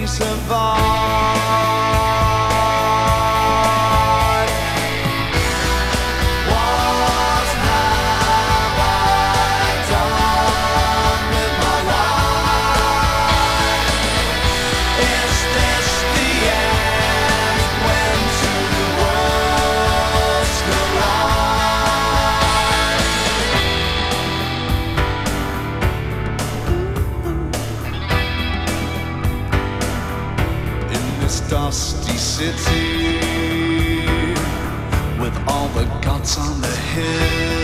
piece of art. What have I done with my life? Is this the end when two worlds collide? In this dusty city, with all the gods on the hill,